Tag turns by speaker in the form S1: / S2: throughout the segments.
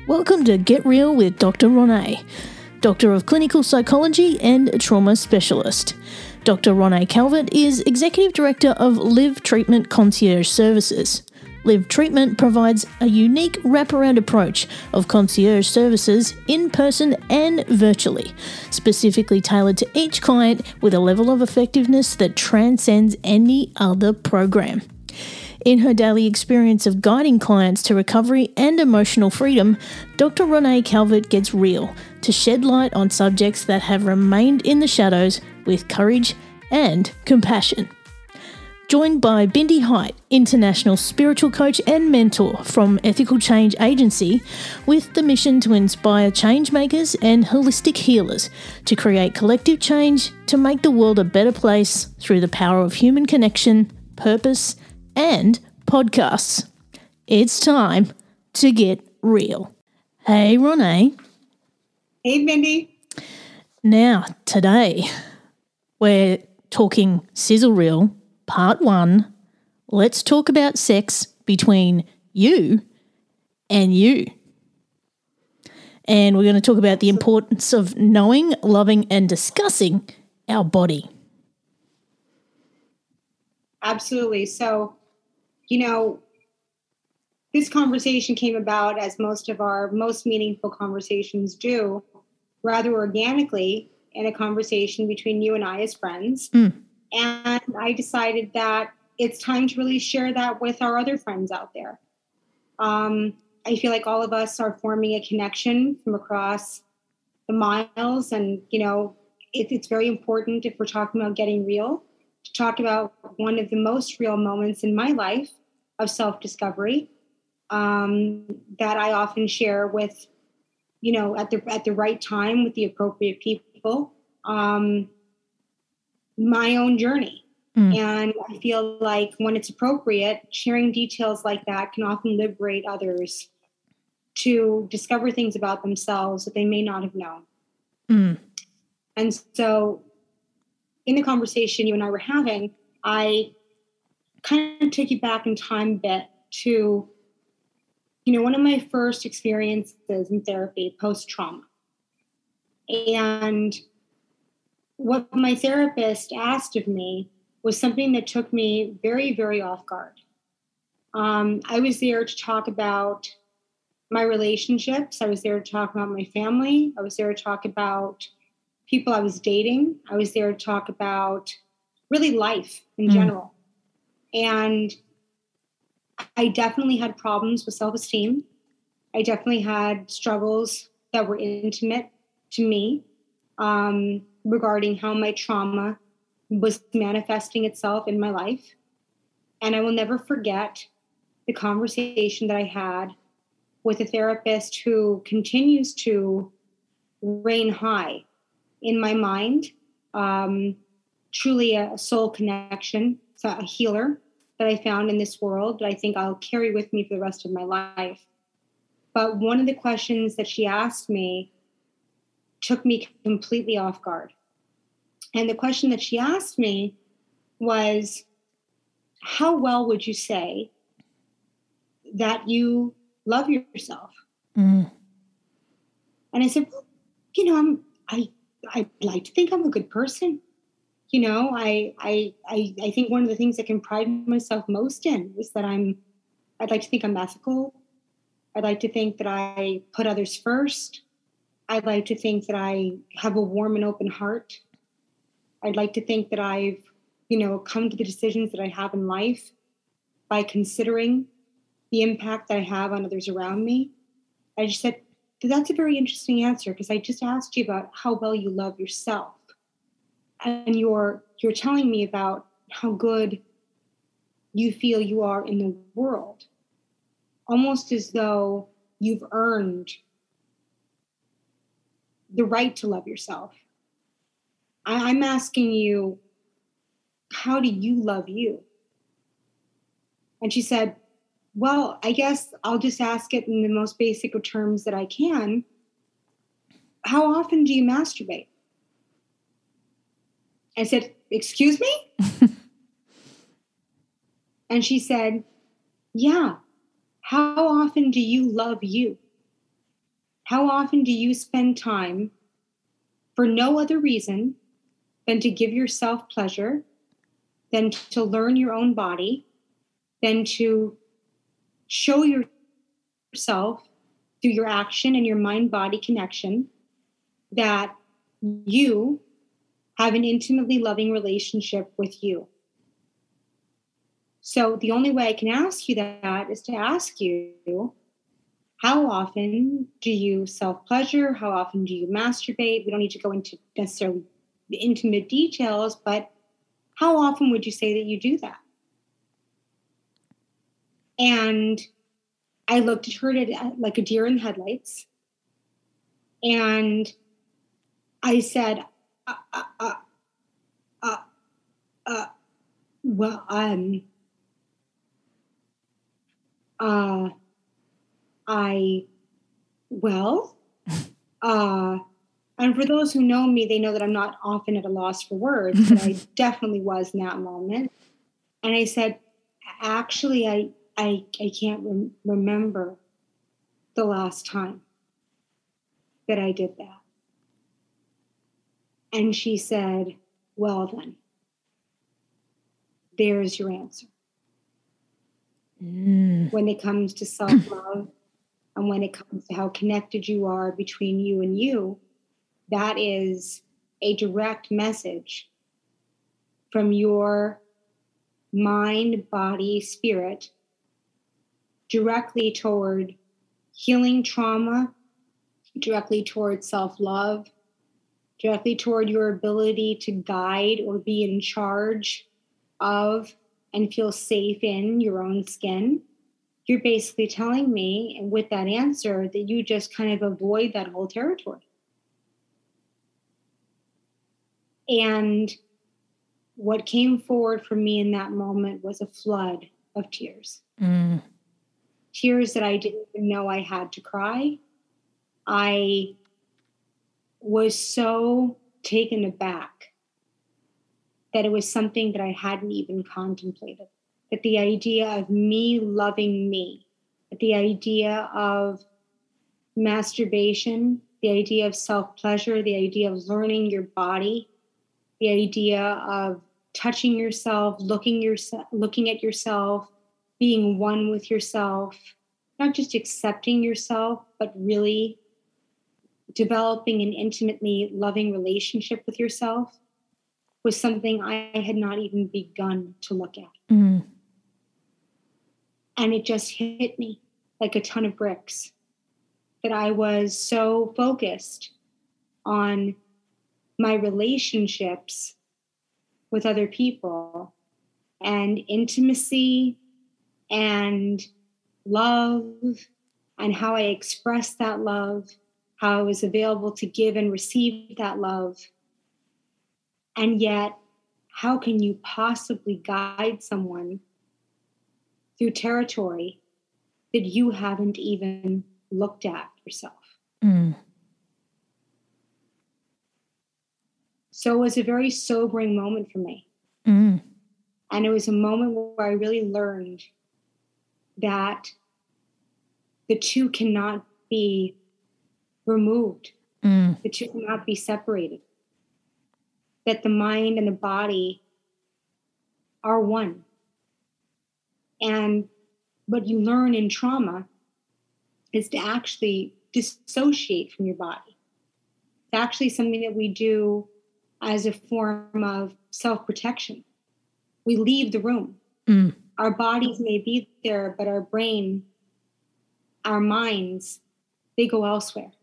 S1: Welcome to Get Real with Dr. Ronay, Doctor of Clinical Psychology and Trauma Specialist. Dr. Ronay Calvert is Executive Director of Live Treatment Concierge Services. Live Treatment provides a unique wraparound approach of concierge services in person and virtually, specifically tailored to each client with a level of effectiveness that transcends any other program. In her daily experience of guiding clients to recovery and emotional freedom, Dr. Ronay Calvert gets real to shed light on subjects that have remained in the shadows with courage and compassion. Joined by Bindi Height, international spiritual coach and mentor from Ethical Change Agency, with the mission to inspire change makers and holistic healers to create collective change to make the world a better place through the power of human connection, purpose, and podcasts. It's time to get real. Hey, Ronay.
S2: Hey, Bindi.
S1: Now, today, we're talking Sizzle Reel, Part 1. Let's talk about sex between you and you. And we're going to talk about the importance of knowing, loving, and discussing our body.
S2: Absolutely. So, this conversation came about, as most of our most meaningful conversations do, rather organically in a conversation between you and I as friends. And I decided that it's time to really share that with our other friends out there. I feel like all of us are forming a connection from across the miles. And, it's very important, if we're talking about getting real, to talk about one of the most real moments in my life of self-discovery that I often share with, at the right time with the appropriate people, my own journey. And I feel like when it's appropriate, sharing details like that can often liberate others to discover things about themselves that they may not have known. And so in the conversation you and I were having, I kind of took you back in time a bit to, one of my first experiences in therapy post-trauma. And what my therapist asked of me was something that took me very, very off guard. I was there to talk about my relationships. I was there to talk about my family. I was there to talk about people I was dating. I was there to talk about really life in general. And I definitely had problems with self-esteem. I definitely had struggles that were intimate to me regarding how my trauma was manifesting itself in my life. And I will never forget the conversation that I had with a therapist who continues to reign high in my mind. Truly a soul connection, so a healer that I found in this world that I think I'll carry with me for the rest of my life. But one of the questions that she asked me took me completely off guard. And the question that she asked me was, how well would you say that you love yourself? And I said, well, I'd like to think I'm a good person. I think one of the things I can pride myself most in is that I'd like to think I'm ethical. I'd like to think that I put others first. I'd like to think that I have a warm and open heart. I'd like to think that I've, come to the decisions that I have in life by considering the impact that I have on others around me. I just said, that's a very interesting answer, because I just asked you about how well you love yourself. And you're telling me about how good you feel you are in the world, almost as though you've earned the right to love yourself. I'm asking you, how do you love you? And she said, well, I guess I'll just ask it in the most basic of terms that I can. How often do you masturbate? I said, excuse me? And she said, yeah. How often do you love you? How often do you spend time for no other reason than to give yourself pleasure, than to learn your own body, than to show yourself through your action and your mind-body connection that you have an intimately loving relationship with you? So the only way I can ask you that is to ask you, how often do you self-pleasure? How often do you masturbate? We don't need to go into necessarily the intimate details, but how often would you say that you do that? And I looked at her like a deer in the headlights. And I said, well, and for those who know me, they know that I'm not often at a loss for words, but I definitely was in that moment. And I said, actually, I can't remember the last time that I did that. And she said, well, then, there's your answer. When it comes to self-love and when it comes to how connected you are between you and you, that is a direct message from your mind, body, spirit directly toward healing trauma, directly toward self-love, directly toward your ability to guide or be in charge of and feel safe in your own skin. You're basically telling me, and with that answer, that you just kind of avoid that whole territory. And what came forward for me in that moment was a flood of tears. Tears that I didn't even know I had to cry. I was so taken aback that it was something that I hadn't even contemplated. That the idea of me loving me, that the idea of masturbation, the idea of self-pleasure, the idea of learning your body, the idea of touching yourself, looking at yourself, being one with yourself, not just accepting yourself, but really developing an intimately loving relationship with yourself was something I had not even begun to look at. And it just hit me like a ton of bricks that I was so focused on my relationships with other people and intimacy and love and how I expressed that love, how I was available to give and receive that love. And yet, how can you possibly guide someone through territory that you haven't even looked at yourself? So it was a very sobering moment for me. And it was a moment where I really learned that the two cannot be removed. The two cannot be separated. That the mind and the body are one. And what you learn in trauma is to actually dissociate from your body. It's actually something that we do as a form of self-protection. We leave the room. Our bodies may be there, but our brain, our minds, they go elsewhere.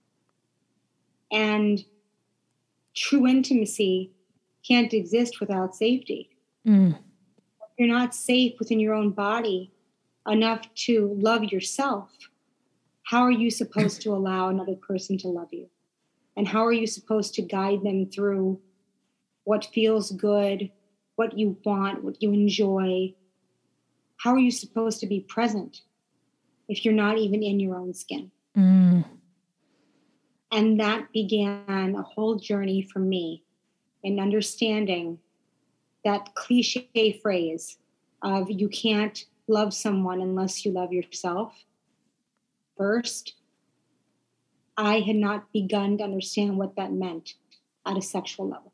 S2: And true intimacy can't exist without safety. If you're not safe within your own body enough to love yourself, how are you supposed to allow another person to love you? And how are you supposed to guide them through what feels good, what you want, what you enjoy? How are you supposed to be present if you're not even in your own skin? And that began a whole journey for me in understanding that cliche phrase of you can't love someone unless you love yourself first. I had not begun to understand what that meant at a sexual level.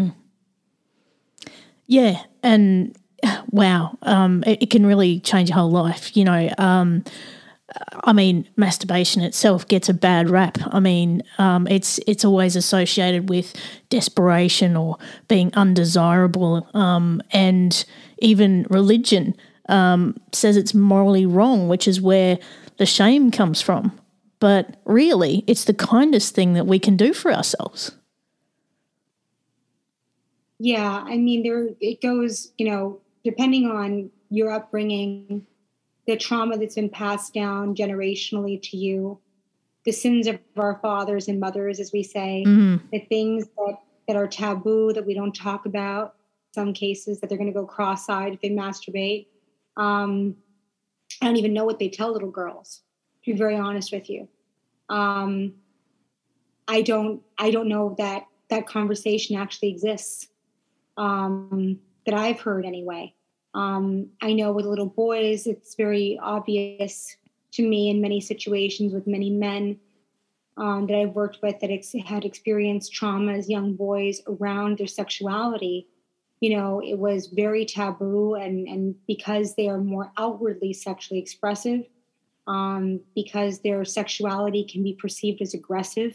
S1: Yeah, and wow, it can really change your whole life. I mean, masturbation itself gets a bad rap. I mean, it's always associated with desperation or being undesirable, and even religion says it's morally wrong, which is where the shame comes from. But really, it's the kindest thing that we can do for ourselves.
S2: Yeah, I mean, it goes, depending on your upbringing, the trauma that's been passed down generationally to you, the sins of our fathers and mothers, as we say, the things that are taboo that we don't talk about, some cases that they're going to go cross-eyed if they masturbate. I don't even know what they tell little girls, to be very honest with you. I don't know that conversation actually exists, that I've heard anyway. I know with little boys, it's very obvious to me in many situations with many men that I've worked with that had experienced trauma as young boys around their sexuality. It was very taboo, and because they are more outwardly sexually expressive, because their sexuality can be perceived as aggressive,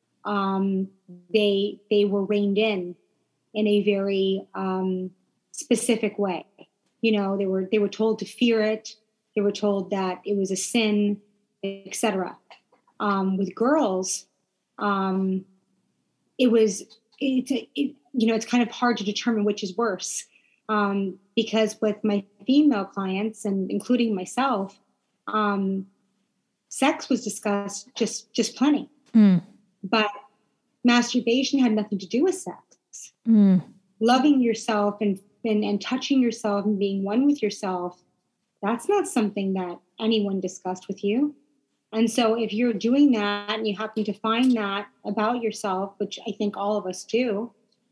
S2: they were reined in a very specific way. They were told to fear it. They were told that it was a sin, etc. With girls, it's kind of hard to determine which is worse, because with my female clients, and including myself, sex was discussed just plenty, but masturbation had nothing to do with sex. Loving yourself and touching yourself and being one with yourself, that's not something that anyone discussed with you. And so if you're doing that and you happen to find that about yourself, which I think all of us do,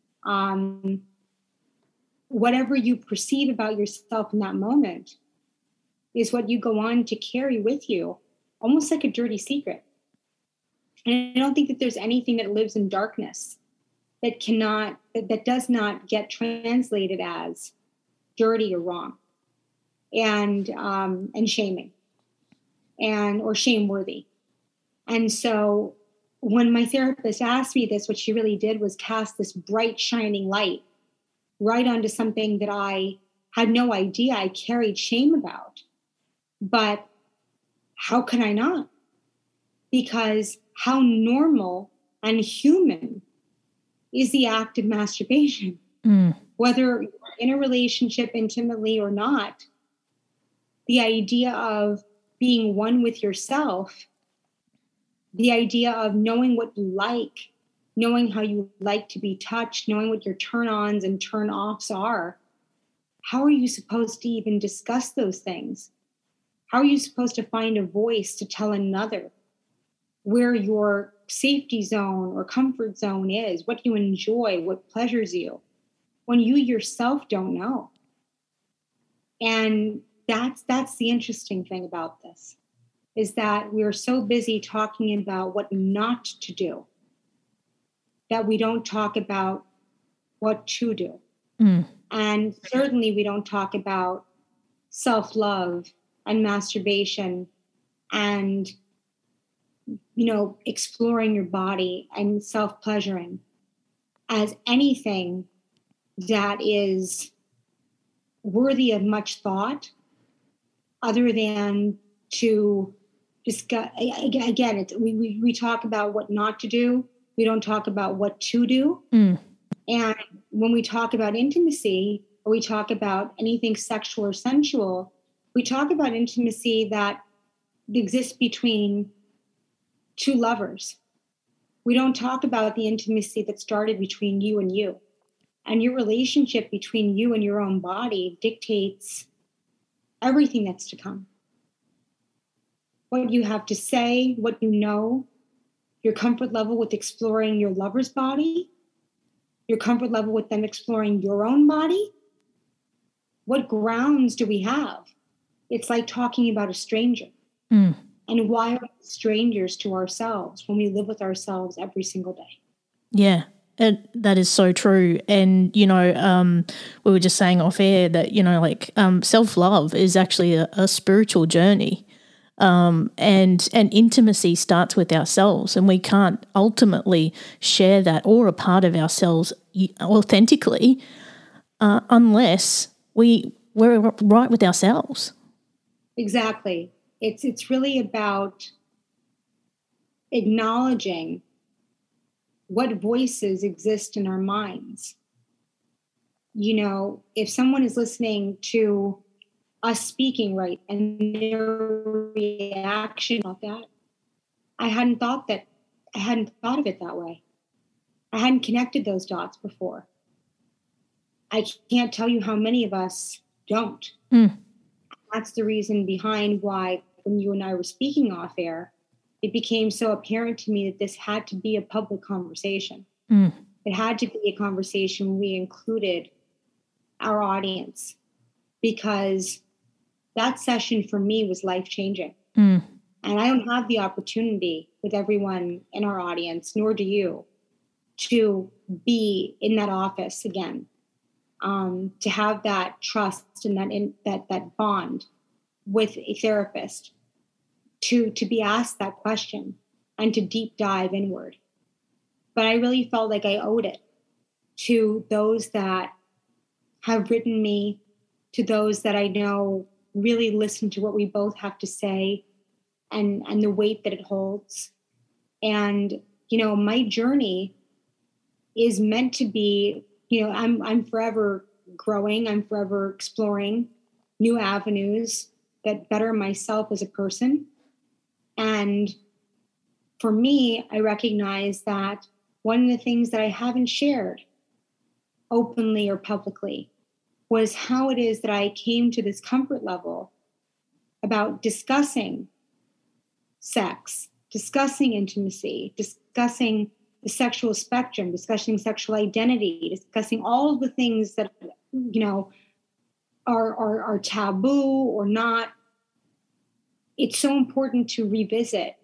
S2: whatever you perceive about yourself in that moment is what you go on to carry with you, almost like a dirty secret. And I don't think that there's anything that lives in darkness that does not get translated as dirty or wrong, and shaming, or shameworthy. And so when my therapist asked me this, what she really did was cast this bright, shining light right onto something that I had no idea I carried shame about. But how can I not? Because how normal and human is the act of masturbation? Whether you're in a relationship intimately or not, the idea of being one with yourself, the idea of knowing what you like, knowing how you like to be touched, knowing what your turn-ons and turn-offs are. How are you supposed to even discuss those things? How are you supposed to find a voice to tell another where your safety zone or comfort zone is, what you enjoy, what pleasures you, when you yourself don't know? And that's the interesting thing about this, is that we're so busy talking about what not to do that we don't talk about what to do. And certainly we don't talk about self-love and masturbation and exploring your body and self-pleasuring as anything that is worthy of much thought, other than to discuss. Again, we talk about what not to do. We don't talk about what to do. And when we talk about intimacy, or we talk about anything sexual or sensual, we talk about intimacy that exists between two lovers. We don't talk about the intimacy that started between you and you. And your relationship between you and your own body dictates everything that's to come. What you have to say, what you know, your comfort level with exploring your lover's body, your comfort level with them exploring your own body. What grounds do we have? It's like talking about a stranger. And why are we strangers to ourselves when we live with ourselves every single day?
S1: Yeah. That is so true. And, we were just saying off air that, self-love is actually a spiritual journey. And intimacy starts with ourselves, and we can't ultimately share that or a part of ourselves authentically unless we're right with ourselves.
S2: Exactly. It's really about acknowledging what voices exist in our minds. If someone is listening to us speaking, right, and their reaction about that, I hadn't thought of it that way. I hadn't connected those dots before. I can't tell you how many of us don't. That's the reason behind why, when you and I were speaking off air, it became so apparent to me that this had to be a public conversation. It had to be a conversation where we included our audience, because that session for me was life-changing. And I don't have the opportunity with everyone in our audience, nor do you, to be in that office again, to have that trust and that bond with a therapist, to be asked that question and to deep dive inward. But I really felt like I owed it to those that have written me, to those that I know really listen to what we both have to say, and the weight that it holds. And, my journey is meant to be, I'm forever growing. I'm forever exploring new avenues that better myself as a person. And for me, I recognize that one of the things that I haven't shared openly or publicly was how it is that I came to this comfort level about discussing sex, discussing intimacy, discussing the sexual spectrum, discussing sexual identity, discussing all of the things that, are taboo or not. It's so important to revisit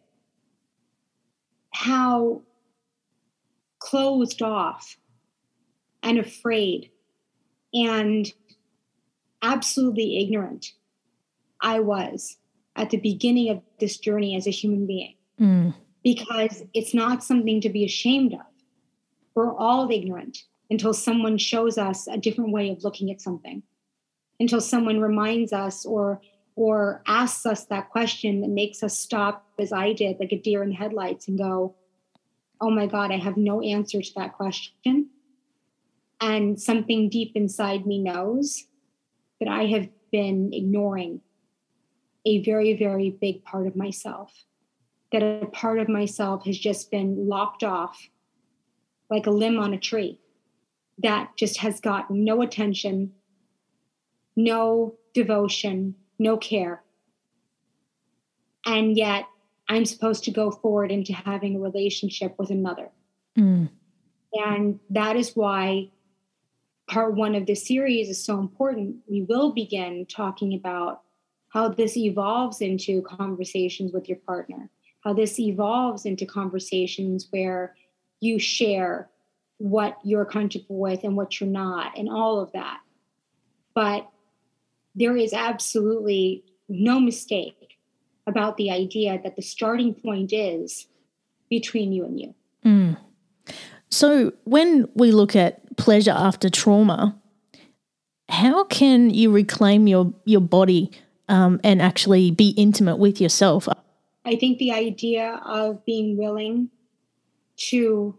S2: how closed off and afraid and absolutely ignorant I was at the beginning of this journey as a human being. Because it's not something to be ashamed of. We're all ignorant until someone shows us a different way of looking at something, until someone reminds us or asks us that question that makes us stop, as I did, like a deer in the headlights, and go, oh my God, I have no answer to that question. And something deep inside me knows that I have been ignoring a very, very big part of myself, that a part of myself has just been lopped off like a limb on a tree, that just has gotten no attention, no devotion, no care. And yet I'm supposed to go forward into having a relationship with another. And that is why part 1 of this series is so important. We will begin talking about how this evolves into conversations with your partner, how this evolves into conversations where you share what you're comfortable with and what you're not, and all of that. But there is absolutely no mistake about the idea that the starting point is between you and you.
S1: So when we look at pleasure after trauma, how can you reclaim your body and actually be intimate with yourself?
S2: I think the idea of being willing to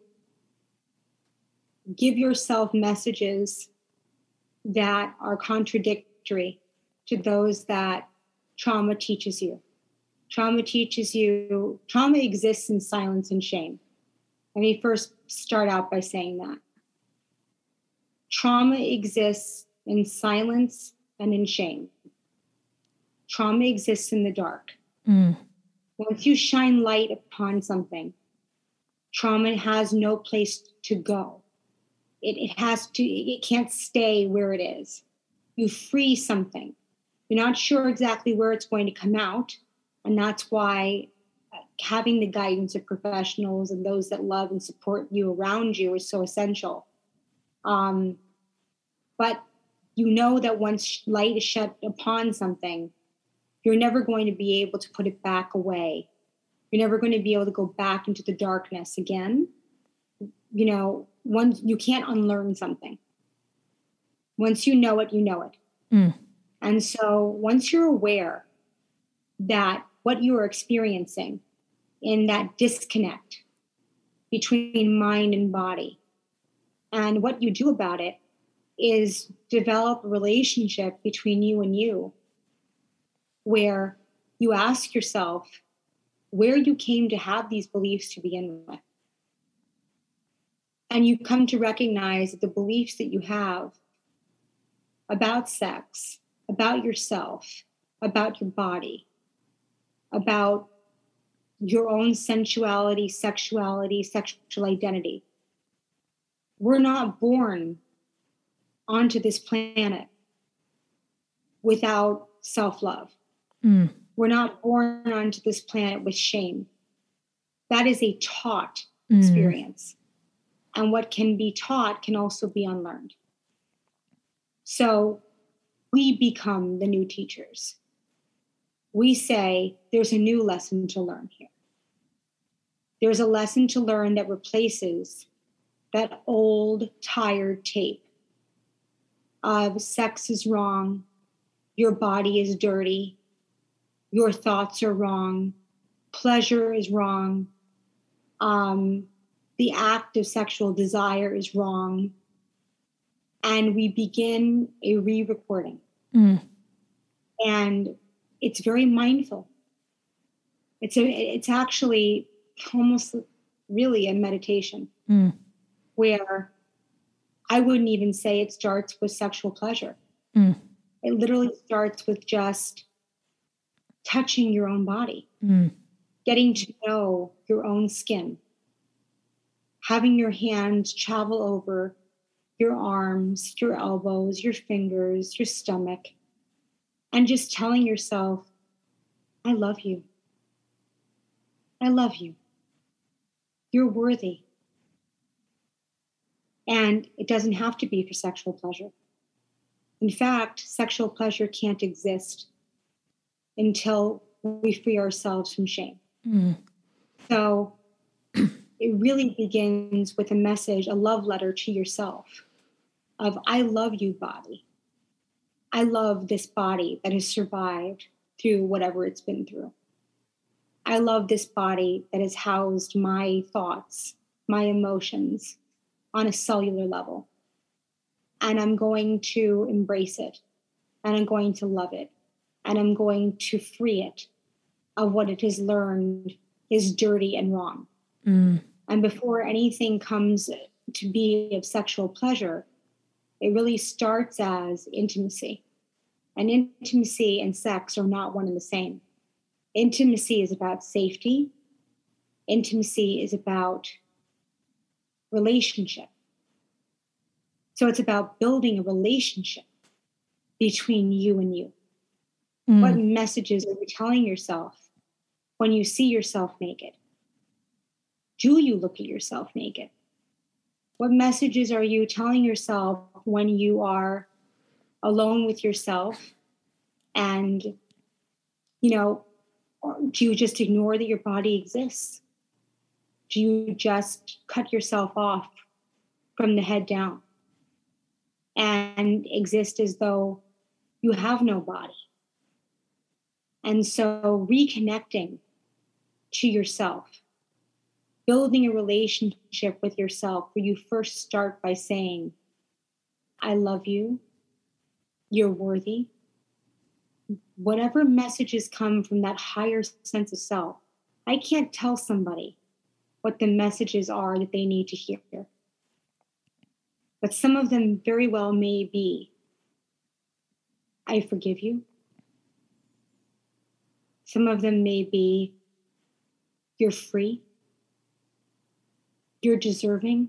S2: give yourself messages that are contradictory to those that trauma teaches you. Trauma exists in silence and shame. Let me first start out by saying that. Trauma exists in silence and in shame. Trauma exists in the dark. Once you shine light upon something, trauma has no place to go. It can't stay where it is. You free something. You're not sure exactly where it's going to come out, And that's why having the guidance of professionals and those that love and support you around you is so essential. But you know that once light is shed upon something, you're never going to be able to put it back away. You're never going to be able to go back into the darkness again. You know, once you can't unlearn something. Once you know it, you know it.
S1: Mm.
S2: And so once you're aware that what you are experiencing in that disconnect between mind and body, and what you do about it is develop a relationship between you and you, where you ask yourself where you came to have these beliefs to begin with. And you come to recognize that the beliefs that you have about sex, about yourself, about your body, about your own sensuality, sexuality, sexual identity. We're not born onto this planet without self-love.
S1: Mm.
S2: We're not born onto this planet with shame. That is a taught experience. And what can be taught can also be unlearned. So we become the new teachers. We say, there's a new lesson to learn here. There's a lesson to learn that replaces that old, tired tape of sex is wrong, your body is dirty, your thoughts are wrong, pleasure is wrong, the act of sexual desire is wrong. And we begin a re-recording. And it's very mindful. It's actually almost really a meditation where I wouldn't even say it starts with sexual pleasure. It literally starts with just touching your own body, getting to know your own skin, having your hands travel over your arms, your elbows, your fingers, your stomach, and just telling yourself, I love you. I love you. You're worthy. And it doesn't have to be for sexual pleasure. In fact, sexual pleasure can't exist until we free ourselves from shame. So it really begins with a message, a love letter to yourself of, I love you, body. I love this body that has survived through whatever it's been through. I love this body that has housed my thoughts, my emotions on a cellular level. And I'm going to embrace it. And I'm going to love it. And I'm going to free it of what it has learned is dirty and wrong. And before anything comes to be of sexual pleasure, it really starts as intimacy. And intimacy and sex are not one and the same. Intimacy is about safety. Intimacy is about relationship. So it's about building a relationship between you and you. What messages are you telling yourself when you see yourself naked? Do you look at yourself naked? What messages are you telling yourself when you are alone with yourself? And, do you just ignore that your body exists? Do you just cut yourself off from the head down and exist as though you have no body? And so reconnecting to yourself, building a relationship with yourself where you first start by saying, I love you, you're worthy. Whatever messages come from that higher sense of self, I can't tell somebody what the messages are that they need to hear. But some of them very well may be, I forgive you. Some of them may be, you're free. You're deserving.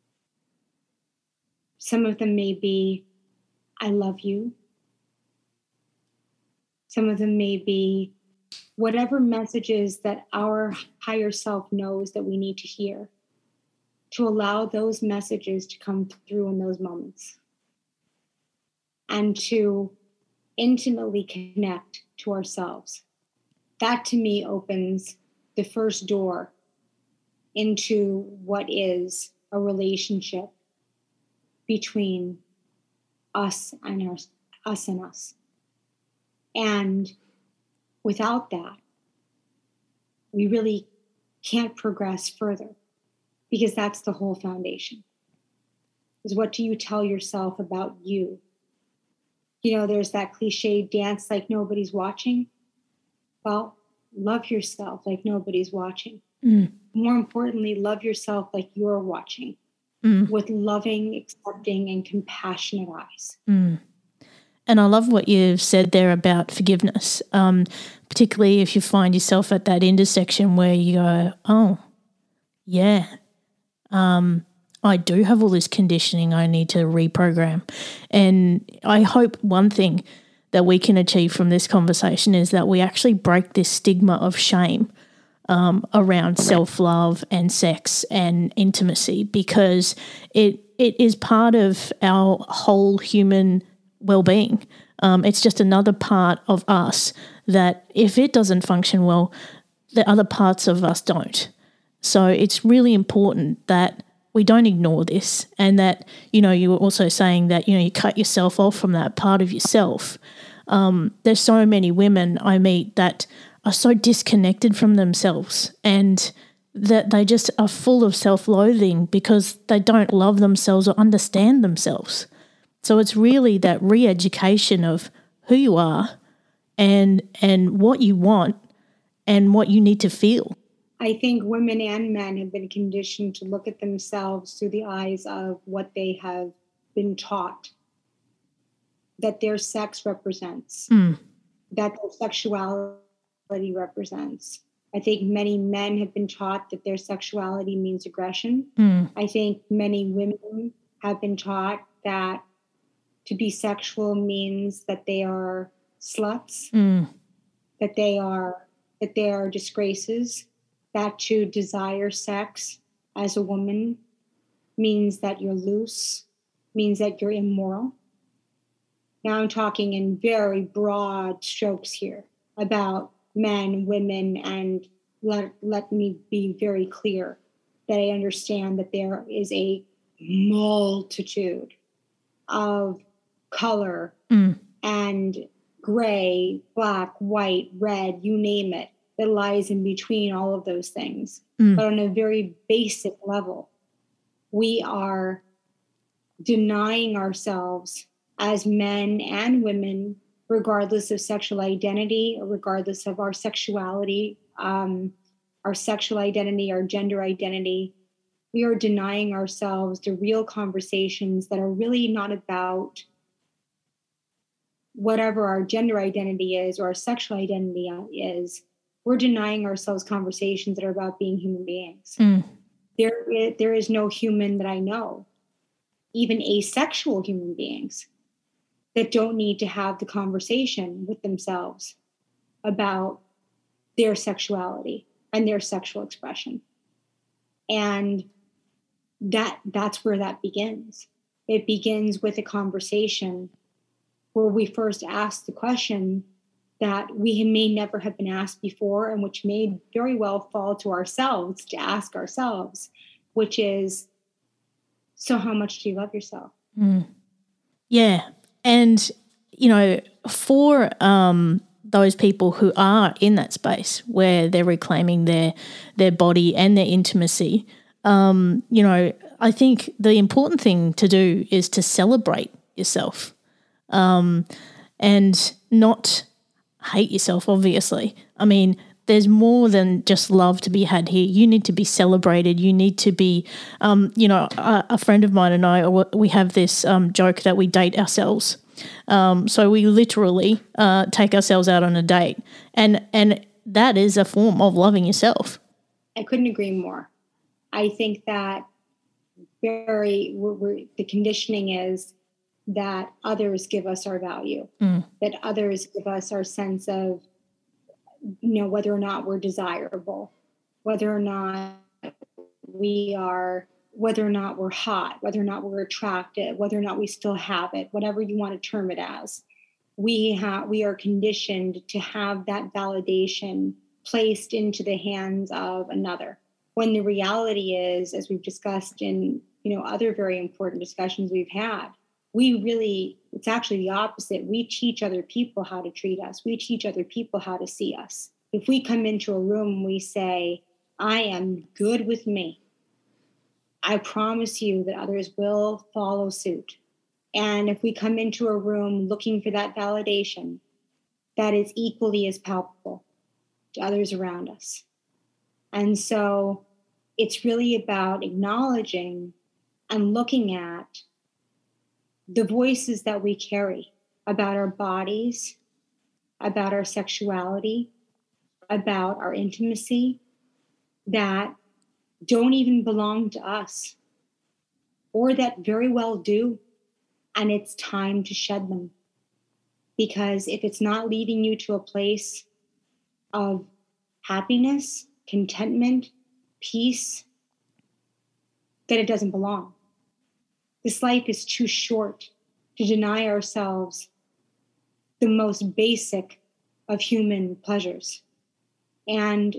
S2: Some of them may be, I love you. Some of them may be, whatever messages that our higher self knows that we need to hear, to allow those messages to come through in those moments and to intimately connect to ourselves. That to me opens the first door into what is a relationship between us and us. And without that, we really can't progress further, because that's the whole foundation. Is what do you tell yourself about you? You know, there's that cliche, dance like nobody's watching. Well, love yourself like nobody's watching. More importantly, love yourself like you're watching with loving, accepting, and compassionate eyes.
S1: And I love what you've said there about forgiveness, particularly if you find yourself at that intersection where you go, oh, yeah, I do have all this conditioning I need to reprogram. And I hope one thing that we can achieve from this conversation is that we actually break this stigma of shame around self-love and sex and intimacy, because it is part of our whole human well-being. It's just another part of us that if it doesn't function well, the other parts of us don't. So it's really important that we don't ignore this, and that, you know, you were also saying that, you know, you cut yourself off from that part of yourself. There's so many women I meet that are so disconnected from themselves, and that they just are full of self-loathing because they don't love themselves or understand themselves. So it's really that re-education of who you are and what you want and what you need to feel.
S2: I think women and men have been conditioned to look at themselves through the eyes of what they have been taught that their sex represents, that their sexuality represents. I think many men have been taught that their sexuality means aggression. I think many women have been taught that to be sexual means that they are sluts, that they are disgraces, that to desire sex as a woman means that you're loose, means that you're immoral. Now I'm talking in very broad strokes here about men, women, and let me be very clear that I understand that there is a multitude of color and gray, black, white, red, you name it, that lies in between all of those things. But on a very basic level, we are denying ourselves as men and women, regardless of sexual identity or regardless of our sexuality, our sexual identity, our gender identity. We are denying ourselves the real conversations that are really not about whatever our gender identity is or our sexual identity is. We're denying ourselves conversations that are about being human beings. There is no human that I know, even asexual human beings, that don't need to have the conversation with themselves about their sexuality and their sexual expression. And that's where that begins. It begins with a conversation where we first ask the question that we may never have been asked before, and which may very well fall to ourselves to ask ourselves, which is, so how much do you love yourself?
S1: Yeah. And, you know, for those people who are in that space where they're reclaiming their body and their intimacy, you know, I think the important thing to do is to celebrate yourself and not hate yourself, obviously. I mean, there's more than just love to be had here. You need to be celebrated. You need to be, you know, a friend of mine and I, we have this joke that we date ourselves. So we literally take ourselves out on a date, and that is a form of loving yourself.
S2: I couldn't agree more. I think that the conditioning is that others give us our value, that others give us our sense of whether or not we're desirable, whether or not whether or not we're hot, whether or not we're attractive, whether or not we still have it, whatever you want to term it as. We are conditioned to have that validation placed into the hands of another. When the reality is, as we've discussed in other very important discussions we've had, it's actually the opposite. We teach other people how to treat us. We teach other people how to see us. If we come into a room and we say, I am good with me, I promise you that others will follow suit. And if we come into a room looking for that validation, that is equally as palpable to others around us. And so it's really about acknowledging and looking at the voices that we carry about our bodies, about our sexuality, about our intimacy, that don't even belong to us, or that very well do. And it's time to shed them. Because if it's not leading you to a place of happiness, contentment, peace, then it doesn't belong. This life is too short to deny ourselves the most basic of human pleasures. And,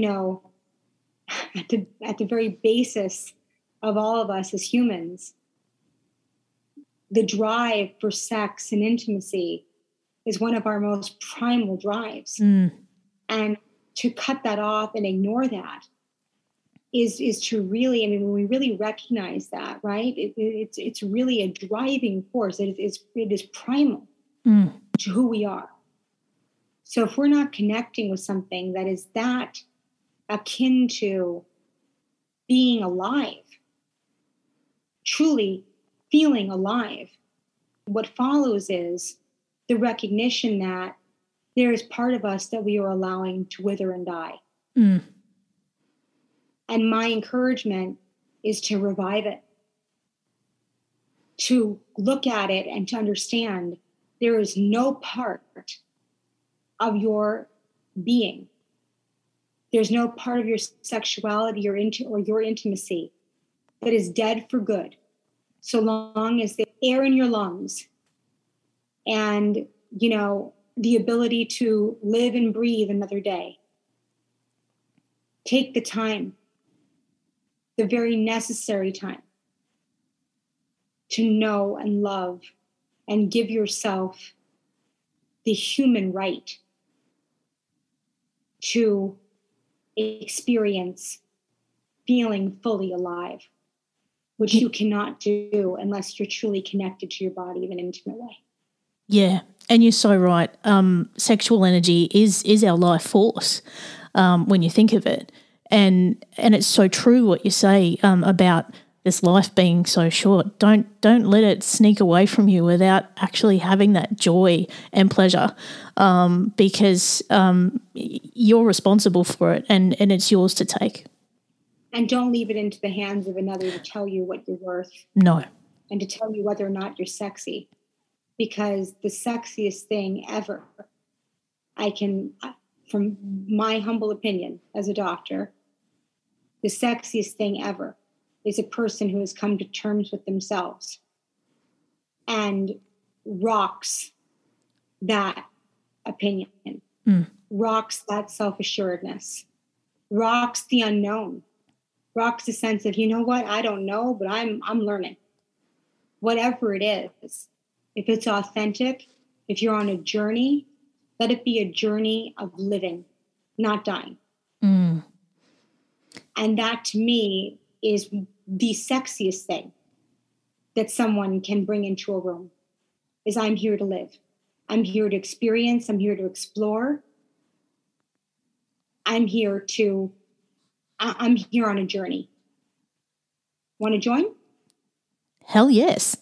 S2: at the very basis of all of us as humans, the drive for sex and intimacy is one of our most primal drives. And to cut that off and ignore that is to really, when we really recognize that, right, it's really a driving force. It is primal to who we are. So if we're not connecting with something that is that akin to being alive, truly feeling alive, what follows is the recognition that there is part of us that we are allowing to wither and die. And my encouragement is to revive it, to look at it and to understand there is no part of your being, there's no part of your sexuality or your intimacy that is dead for good, so long as the air in your lungs and, the ability to live and breathe another day. Take the time, the very necessary time, to know and love and give yourself the human right to experience feeling fully alive, which you cannot do unless you're truly connected to your body in an intimate way.
S1: Yeah, and you're so right. Sexual energy is our life force when you think of it. And it's so true what you say about this life being so short. Don't let it sneak away from you without actually having that joy and pleasure, because you're responsible for it and it's yours to take.
S2: And don't leave it into the hands of another to tell you what you're worth.
S1: No.
S2: And to tell you whether or not you're sexy. Because the sexiest thing ever, from my humble opinion as a doctor, the sexiest thing ever is a person who has come to terms with themselves and rocks that opinion, rocks that self-assuredness, rocks the unknown, rocks the sense of, I don't know, but I'm learning. Whatever it is, if it's authentic, if you're on a journey, let it be a journey of living, not dying. And that to me is the sexiest thing that someone can bring into a room, is I'm here to live. I'm here to experience. I'm here to explore. I'm here on a journey. Want to join?
S1: Hell yes.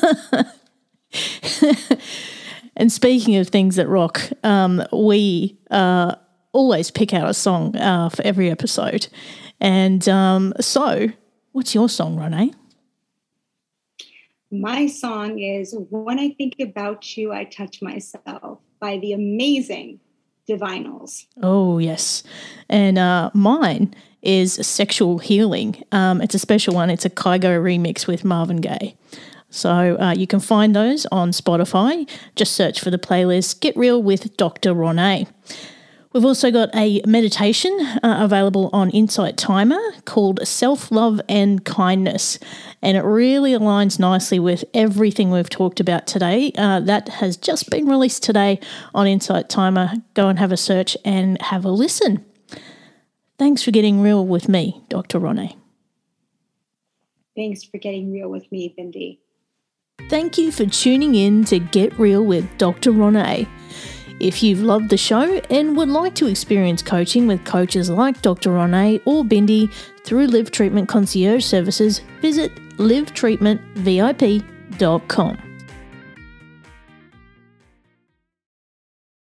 S1: And speaking of things that rock, we always pick out a song for every episode. And so what's your song, Renee?
S2: My song is When I Think About You, I Touch Myself by the amazing Divinals.
S1: Oh, yes. And mine is Sexual Healing. It's a special one. It's a Kygo remix with Marvin Gaye. So you can find those on Spotify. Just search for the playlist Get Real with Dr. Ronay. We've also got a meditation available on Insight Timer called Self-Love and Kindness, and it really aligns nicely with everything we've talked about today. That has just been released today on Insight Timer. Go and have a search and have a listen. Thanks for getting real with me, Dr. Ronay.
S2: Thanks for getting real with me, Bindi.
S1: Thank you for tuning in to Get Real with Dr. Ronay. If you've loved the show and would like to experience coaching with coaches like Dr. Ronay or Bindi through Live Treatment Concierge Services, visit livetreatmentvip.com.